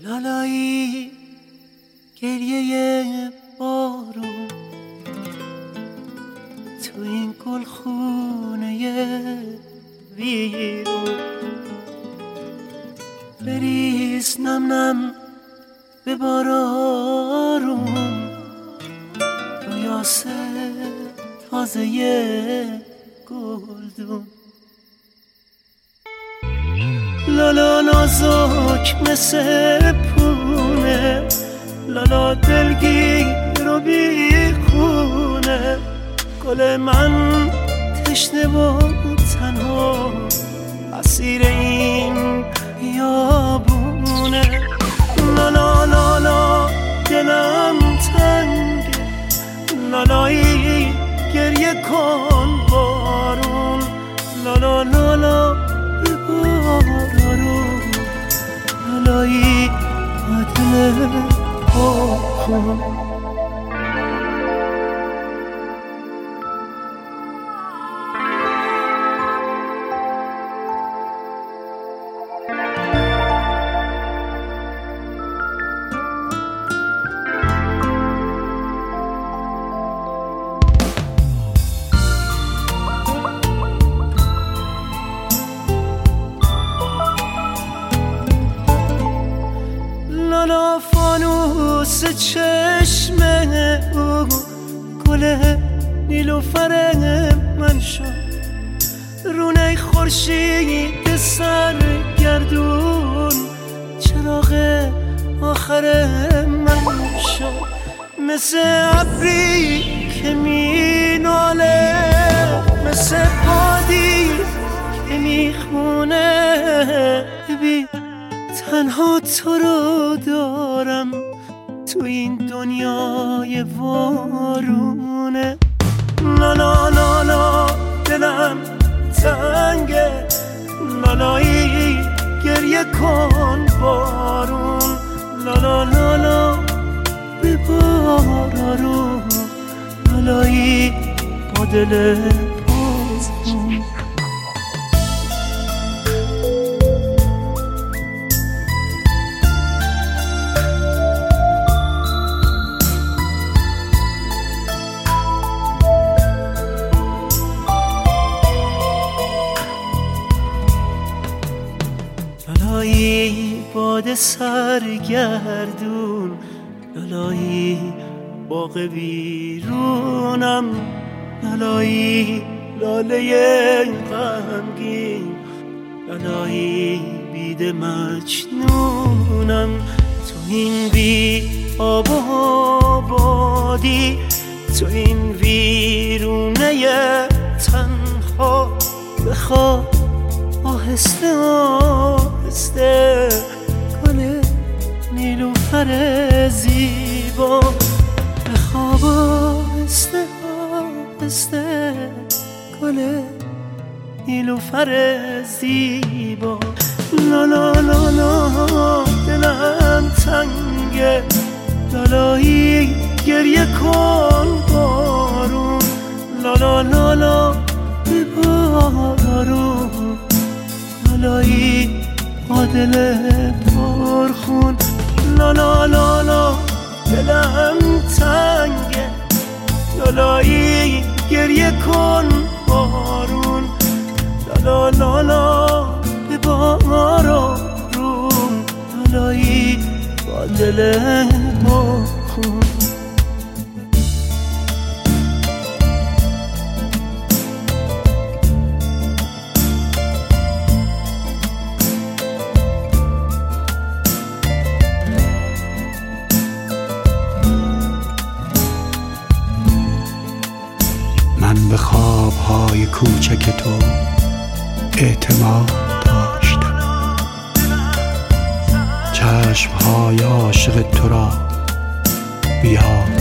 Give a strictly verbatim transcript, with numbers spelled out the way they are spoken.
لالایی گریه بارون تو این گلخونه ویرون، بریز نم نم به بارارون، رویاسه تازه گلدون. لالا نازک مثل پونه، لالا دلگیر و بیخونه، گل من تشنه و تنها اسیر این بیابونه. لالا لالا دلم تنگه، لالایی گریه کن بارون، لالا لالا به بارون، لالایی با دل پاکن. لالا فانوس چشم او، گل نیلوفر من شد، رونه خورشید سرگردون، چراغ آخر من شد. مثل ابری که می ناله، مثل بادی که می خونه، ببین تنها تو رو دارم تو این دنیای وارونه. لالا لالا دلم تنگه، لالایی گریه کن بارون، لالا لالا به بارون، لالایی با دل پاکن. لالایی باد سرگردون، لالایی باغ بیرونم، لالایی لاله غمگین، لالایی بید مجنونم. تو این بی آب و آبادی، تو این ویرونه تنها، بخواب آهسته آهسته گل نیلوفر زیبا، بخواب آهسته آهسته گل نیلوفر زیبا. لالا لالا دلم تنگه، لالایی گریه کن بارون، لالا لالا به بارون، لالایی با دل پرخون. لالا لالا دلم تنگه، لالایی گریه کن بارون، لالا لالا به بارون، لالایی با دل پرخون. من به خوابهای کوچک تو اعتماد داشتم، چشمهای عاشق تو را بیاد